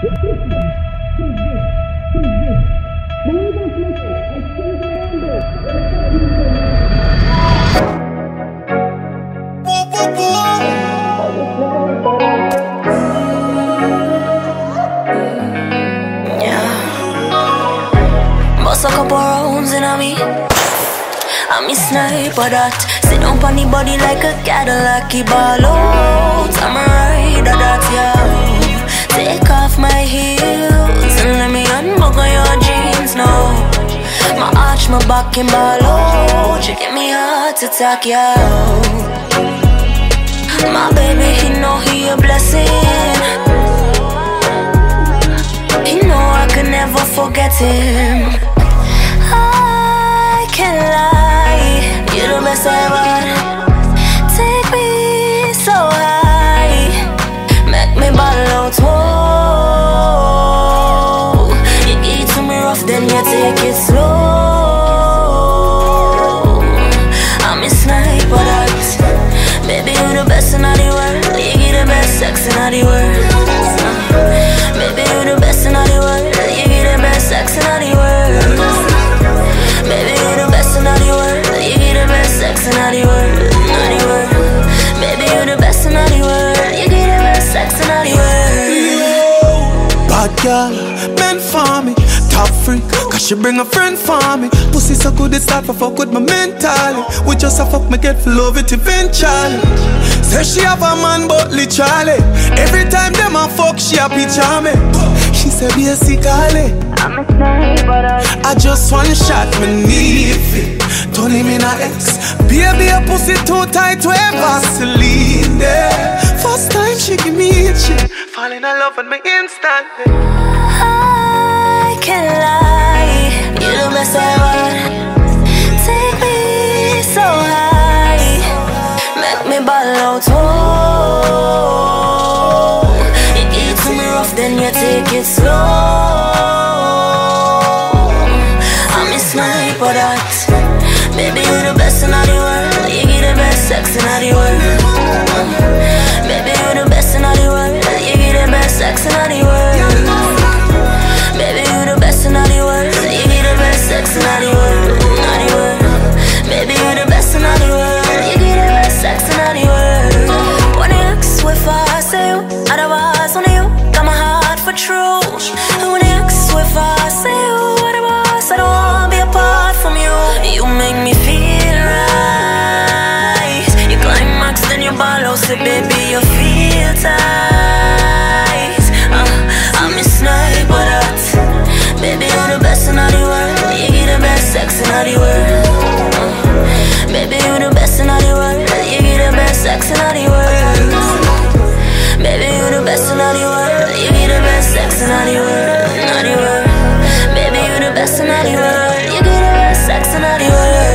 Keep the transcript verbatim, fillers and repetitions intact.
Bust a couple rounds in on me. I'm a sniper that sit down on the body like a Cadillac. He ball out, I'm a rider that, yeah. Take off my heels and let me unbuckle your jeans now. My arch, my back and ball out. You give me heart attack, yeah. My baby, he know he a blessing. He know I could never forget him. I can't lie, you're the best ever. Take me so high, make me ball out, whoa. You eat to me rough, then you take it slow. I'm a sniper that, baby, you're the best in all the world. You get the best sex in all the world. Baby, you're the best in all the world. You get the best sex in all the world. Baby, you're the best in all the world. You get the best sex in all the world. All the world. Baby, you're the best in all the world. You get the best sex in all the world. Bad girl, men for me. Top freak, cause she bring a friend for me. Pussy so good it start for fuck with my mentally. We just a fuck me get for love it eventually. Say she have a man but literally every time them a fuck she a picture me. She say be a sickly. I'm a sniper. I just one shot me need it. Turn him in a X. Baby a pussy too tight to ever sleep there. First time she give me a shit. Fall in love with me instantly. I can't lie, you're the best ever. Take me so high, make me ball out, whoa. You eat to me rough, then you take it slow. I'm a sniper that, baby, you're the best in all the world. You get the best sex in all the world. Baby, you're the best in all the world. You get the best sex in all the world. Baby, you the best in all the world. You get the best sex in all the world. All the world. Baby, you the best in all the world. You get the best sex in all the world. When I ask if I say you, otherwise only you got my heart for true. And when I ask if I say you, otherwise I don't wanna be apart from you. You make me feel right. You climax, then you ball out, say baby you feel tight. uh, I'm a sniper that, baby, you're the best in all the world. You get the best sex in all the world. uh, Baby, you're the best in all the world. You get the best sex in all the world. Baby, you're the best in all the world. You get the best sex in all the world. All the world. Baby, you're the best in all the world. You get the best sex in all the world.